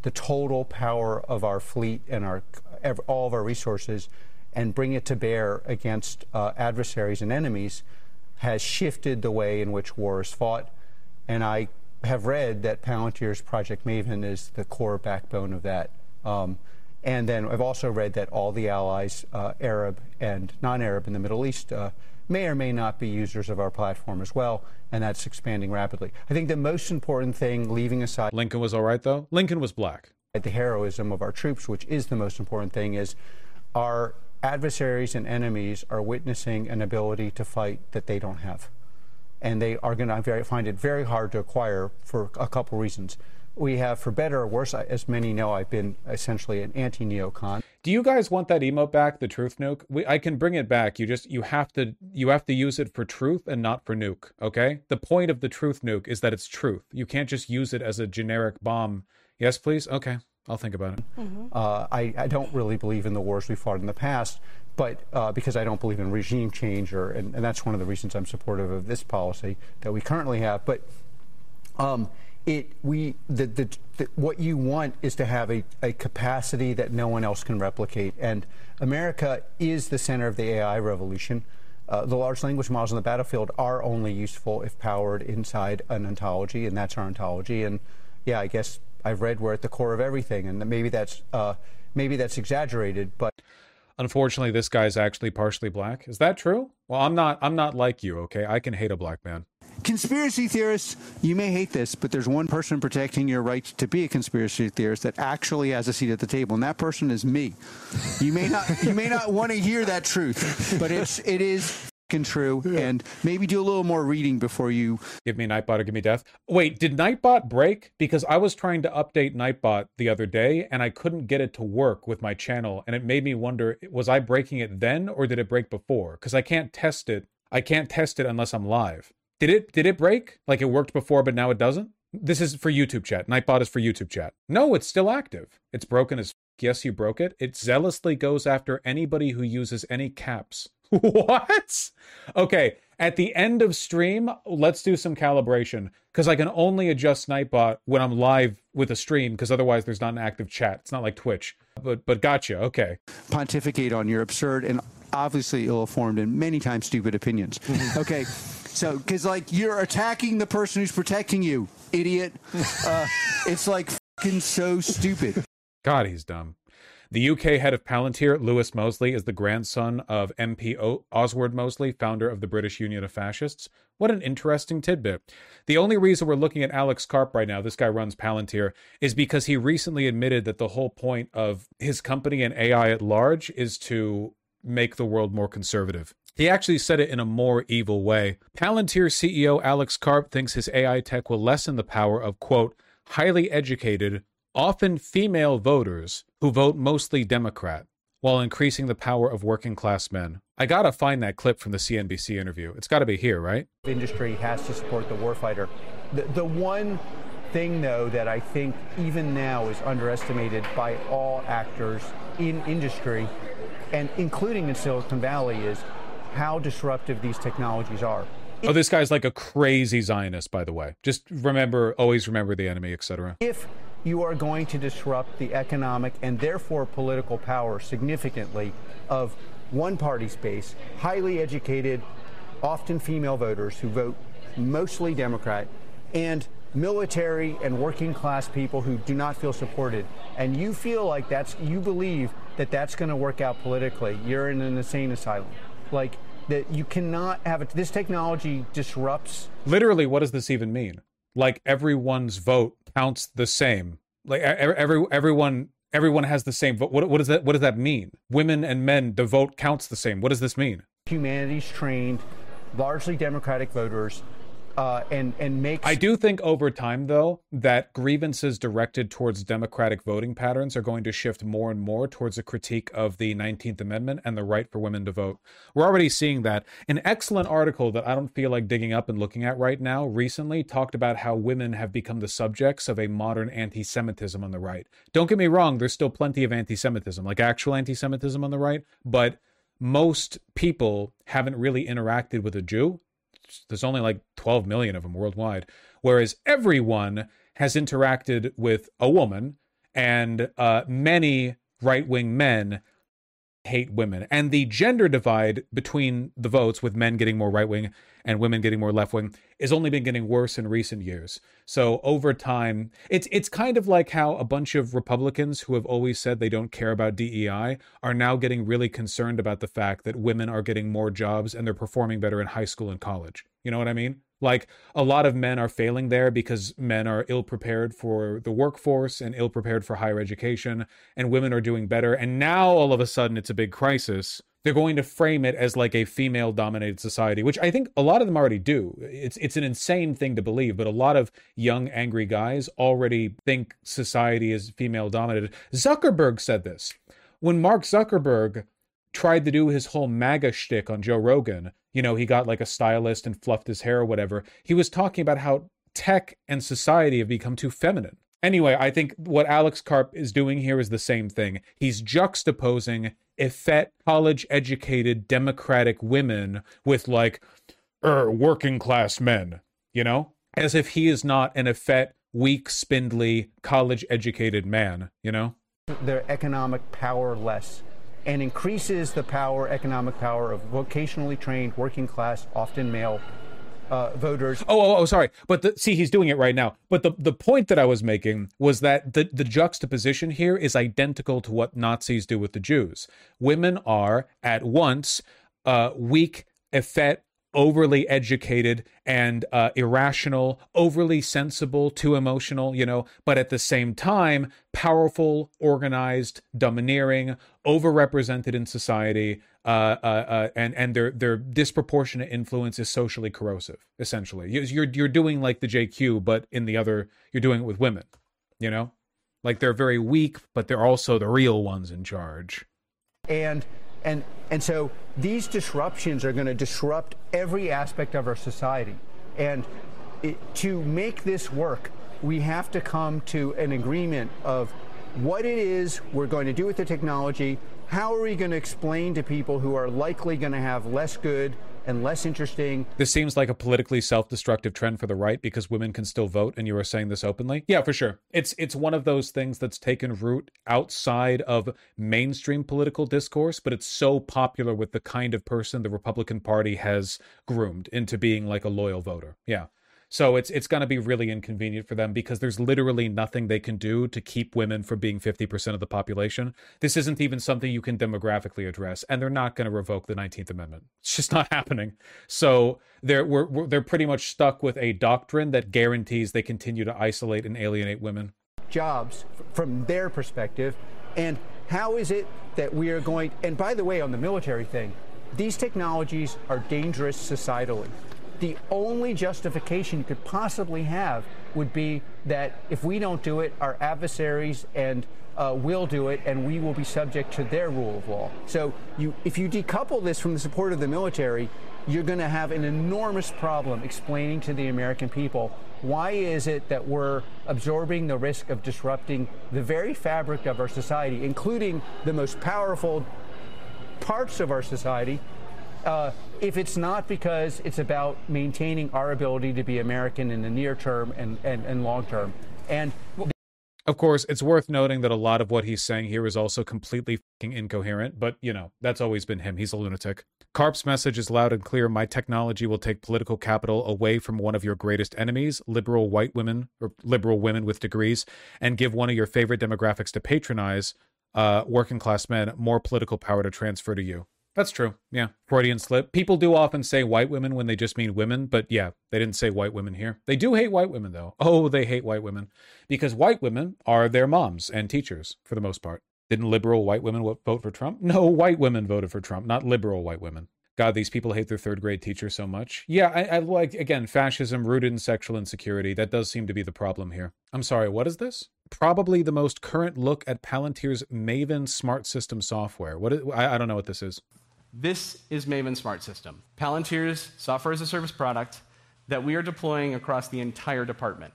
the total power of our fleet and all of our resources and bring it to bear against adversaries and enemies has shifted the way in which war is fought. And I have read that Palantir's Project Maven is the core backbone of that. And then I've also read that all the allies, Arab and non-Arab in the Middle East, may or may not be users of our platform as well, and that's expanding rapidly. I think the most important thing, leaving aside... Lincoln was all right, though? Lincoln was black. The heroism of our troops, which is the most important thing, is our adversaries and enemies are witnessing an ability to fight that they don't have. And they are going to find it very hard to acquire for a couple reasons. We have, for better or worse, as many know, I've been essentially an anti-neocon. Do you guys want that emote back, the truth nuke? I can bring it back. You have to use it for truth and not for nuke, okay? The point of the truth nuke is that it's truth. You can't just use it as a generic bomb. Yes, please? Okay, I'll think about it. Mm-hmm. I don't really believe in the wars we fought in the past, but because I don't believe in regime change, and that's one of the reasons I'm supportive of this policy that we currently have. But what you want is to have a capacity that no one else can replicate. And America is the center of the AI revolution. The large language models on the battlefield are only useful if powered inside an ontology, and that's our ontology. And yeah, I guess I've read we're at the core of everything, and maybe that's exaggerated, but unfortunately, this guy's actually partially black. Is that true? Well, I'm not like you, okay? I can hate a black man. Conspiracy theorists, you may hate this, but there's one person protecting your right to be a conspiracy theorist that actually has a seat at the table, and that person is me. You may not want to hear that truth, but it is fucking true. Yeah. And maybe do a little more reading before you give me Nightbot or give me death. Wait, did Nightbot break? Because I was trying to update Nightbot the other day, and I couldn't get it to work with my channel, and it made me wonder: was I breaking it then, or did it break before? Because I can't test it. I can't test it unless I'm live. Did it break? Like it worked before, but now it doesn't? This is for YouTube chat. Nightbot is for YouTube chat. No, it's still active. It's broken as f***. Yes, you broke it. It zealously goes after anybody who uses any caps. What? Okay, at the end of stream, let's do some calibration, because I can only adjust Nightbot when I'm live with a stream, because otherwise there's not an active chat. It's not like Twitch. But gotcha, okay. Pontificate on your absurd and obviously ill-informed and many times stupid opinions. Okay. So, because, like, you're attacking the person who's protecting you, idiot. It's, like, fucking so stupid. God, he's dumb. The UK head of Palantir, Lewis Mosley, is the grandson of MP Oswald Mosley, founder of the British Union of Fascists. What an interesting tidbit. The only reason we're looking at Alex Karp right now, this guy runs Palantir, is because he recently admitted that the whole point of his company and AI at large is to make the world more conservative. He actually said it in a more evil way. Palantir CEO Alex Karp thinks his AI tech will lessen the power of, quote, highly educated, often female voters who vote mostly Democrat, while increasing the power of working class men. I gotta find that clip from the CNBC interview. It's gotta be here, right? Industry has to support the warfighter. The one thing, though, that I think even now is underestimated by all actors in industry, and including in Silicon Valley, is how disruptive these technologies are. Oh, this guy's like a crazy Zionist, by the way. Just remember, always remember the enemy, etc. If you are going to disrupt the economic and therefore political power significantly of one party space, highly educated, often female voters who vote mostly Democrat, and military and working class people who do not feel supported, and you feel like you believe that that's going to work out politically, you're in an insane asylum. Like, that you cannot have it. This technology disrupts. Literally, what does this even mean? Like, everyone's vote counts the same. Like, everyone has the same vote. What does that mean? Women and men, the vote counts the same. What does this mean? Humanities trained, largely Democratic voters, and makes... I do think over time, though, that grievances directed towards democratic voting patterns are going to shift more and more towards a critique of the 19th Amendment and the right for women to vote. We're already seeing that. An excellent article that I don't feel like digging up and looking at right now recently talked about how women have become the subjects of a modern anti-Semitism on the right. Don't get me wrong, there's still plenty of anti-Semitism, like actual anti-Semitism on the right, but most people haven't really interacted with a Jew. There's only like 12 million of them worldwide, whereas everyone has interacted with a woman and many right-wing men hate women. And the gender divide between the votes, with men getting more right-wing and women getting more left-wing, has only been getting worse in recent years. So over time, it's kind of like how a bunch of Republicans who have always said they don't care about DEI are now getting really concerned about the fact that women are getting more jobs and they're performing better in high school and college. You know what I mean? Like, a lot of men are failing there because men are ill-prepared for the workforce and ill-prepared for higher education, and women are doing better. And now, all of a sudden, it's a big crisis. They're going to frame it as like a female-dominated society, which I think a lot of them already do. It's an insane thing to believe, but a lot of young, angry guys already think society is female-dominated. Zuckerberg said this. When Mark Zuckerberg tried to do his whole MAGA shtick on Joe Rogan, you know, he got like a stylist and fluffed his hair or whatever. He was talking about how tech and society have become too feminine. Anyway, I think what Alex Karp is doing here is the same thing. He's juxtaposing effete, college-educated, democratic women with like, working class men, you know? As if he is not an effete, weak, spindly, college-educated man, you know? Their economic power less, and increases the economic power of vocationally trained, working class, often male voters. Sorry. But see, he's doing it right now. But the point that I was making was that the juxtaposition here is identical to what Nazis do with the Jews. Women are at once weak, effete, overly educated, and irrational, overly sensible, too emotional, you know, but at the same time, powerful, organized, domineering, overrepresented in society, and their disproportionate influence is socially corrosive, essentially. You're doing like the JQ, but you're doing it with women, you know? Like, they're very weak, but they're also the real ones in charge. And so these disruptions are going to disrupt every aspect of our society. And to make this work, we have to come to an agreement of what it is we're going to do with the technology. How are we going to explain to people who are likely going to have less good and less interesting? This seems like a politically self-destructive trend for the right because women can still vote, and you are saying this openly? Yeah, for sure. It's one of those things that's taken root outside of mainstream political discourse, but it's so popular with the kind of person the Republican Party has groomed into being like a loyal voter. Yeah. So it's going to be really inconvenient for them because there's literally nothing they can do to keep women from being 50% of the population. This isn't even something you can demographically address, and they're not going to revoke the 19th Amendment. It's just not happening. So they're pretty much stuck with a doctrine that guarantees they continue to isolate and alienate women. Jobs from their perspective. And how is it that we are going, and by the way, on the military thing, these technologies are dangerous societally. The only justification you could possibly have would be that if we don't do it, our adversaries and will do it, and we will be subject to their rule of law. So if you decouple this from the support of the military, you're going to have an enormous problem explaining to the American people why is it that we're absorbing the risk of disrupting the very fabric of our society, including the most powerful parts of our society, if it's not because it's about maintaining our ability to be American in the near term and long term. And of course, it's worth noting that a lot of what he's saying here is also completely fucking incoherent, but, you know, that's always been him. He's a lunatic. Karp's message is loud and clear. My technology will take political capital away from one of your greatest enemies, liberal white women, or liberal women with degrees, and give one of your favorite demographics to patronize, working class men, more political power to transfer to you. That's true. Yeah. Freudian slip. People do often say white women when they just mean women, but yeah, they didn't say white women here. They do hate white women, though. Oh, they hate white women. Because white women are their moms and teachers, for the most part. Didn't liberal white women vote for Trump? No, white women voted for Trump, not liberal white women. God, these people hate their third grade teacher so much. Yeah, I like, again, fascism rooted in sexual insecurity. That does seem to be the problem here. I'm sorry, what is this? Probably the most current look at Palantir's Maven smart system software. I don't know what this is. This is Maven Smart System, Palantir's software as a service product that we are deploying across the entire department.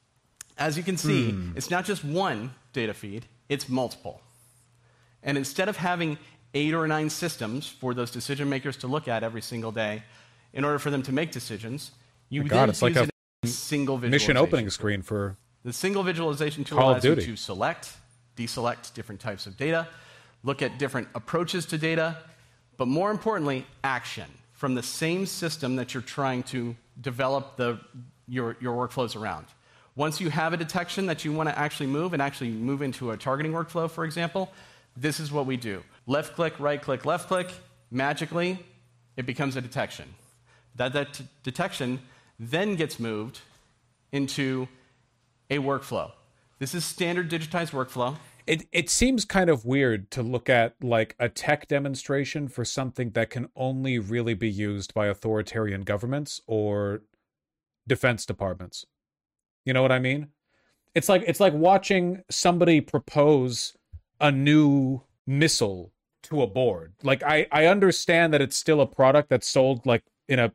As you can see, it's not just one data feed, it's multiple. And instead of having 8 or 9 systems for those decision makers to look at every single day in order for them to make decisions, you then it's like a single mission opening screen for the single visualization tool Call of allows you Duty. to select, deselect different types of data, look at different approaches to data, but more importantly, action from the same system that you're trying to develop your workflows around. Once you have a detection that you want to actually move into a targeting workflow, for example, this is what we do. Left click, right click, left click, magically, it becomes a detection. That detection then gets moved into a workflow. This is standard digitized workflow. It seems kind of weird to look at like a tech demonstration for something that can only really be used by authoritarian governments or defense departments. You know what I mean? It's like watching somebody propose a new missile to a board. Like I understand that it's still a product that's sold like in a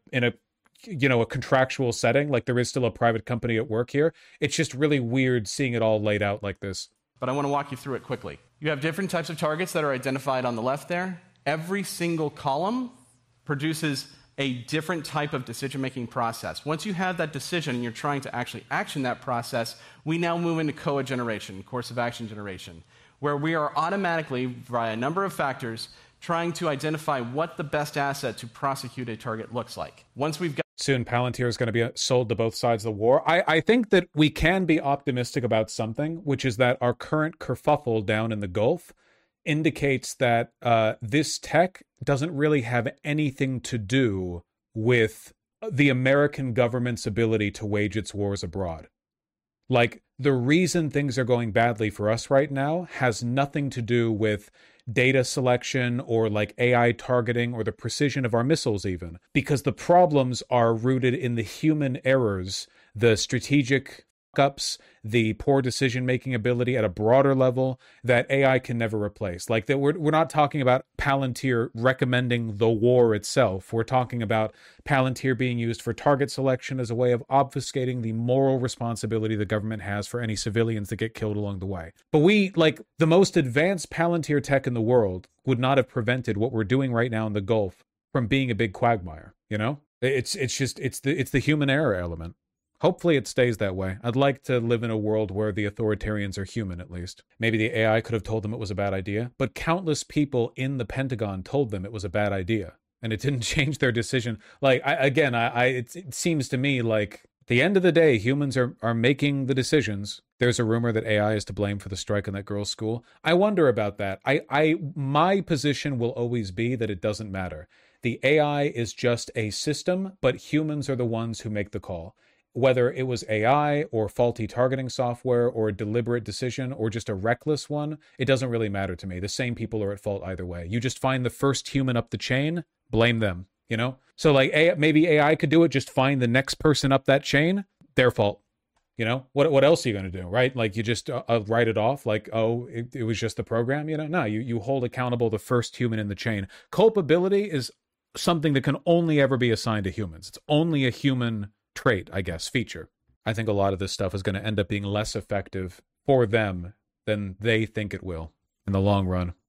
a contractual setting, like there is still a private company at work here. It's just really weird seeing it all laid out like this. But I want to walk you through it quickly. You have different types of targets that are identified on the left there. Every single column produces a different type of decision-making process. Once you have that decision and you're trying to actually action that process, we now move into COA generation, course of action generation, where we are automatically, via a number of factors, trying to identify what the best asset to prosecute a target looks like. Once we've got soon Palantir is going to be sold to both sides of the war. I think that we can be optimistic about something, which is that our current kerfuffle down in the Gulf indicates that this tech doesn't really have anything to do with the American government's ability to wage its wars abroad. Like, the reason things are going badly for us right now has nothing to do with data selection or like AI targeting or the precision of our missiles even, because the problems are rooted in the human errors, the strategic ups, the poor decision-making ability at a broader level that AI can never replace. Like that, we're not talking about Palantir recommending the war itself. We're talking about Palantir being used for target selection as a way of obfuscating the moral responsibility the government has for any civilians that get killed along the way. But the most advanced Palantir tech in the world would not have prevented what we're doing right now in the Gulf from being a big quagmire. You know, it's the human error element. Hopefully it stays that way. I'd like to live in a world where the authoritarians are human, at least. Maybe the AI could have told them it was a bad idea, but countless people in the Pentagon told them it was a bad idea, and it didn't change their decision. Like, it seems to me like at the end of the day, humans are making the decisions. There's a rumor that AI is to blame for the strike in that girls' school. I wonder about that. My position will always be that it doesn't matter. The AI is just a system, but humans are the ones who make the call. Whether it was AI or faulty targeting software or a deliberate decision or just a reckless one, it doesn't really matter to me. The same people are at fault either way. You just find the first human up the chain, blame them, you know? So like maybe AI could do it, just find the next person up that chain, their fault. You know, what else are you going to do, right? Like you just write it off like, oh, it was just the program, you know? No, you hold accountable the first human in the chain. Culpability is something that can only ever be assigned to humans. It's only a human trait, I guess, feature. I think a lot of this stuff is going to end up being less effective for them than they think it will in the long run.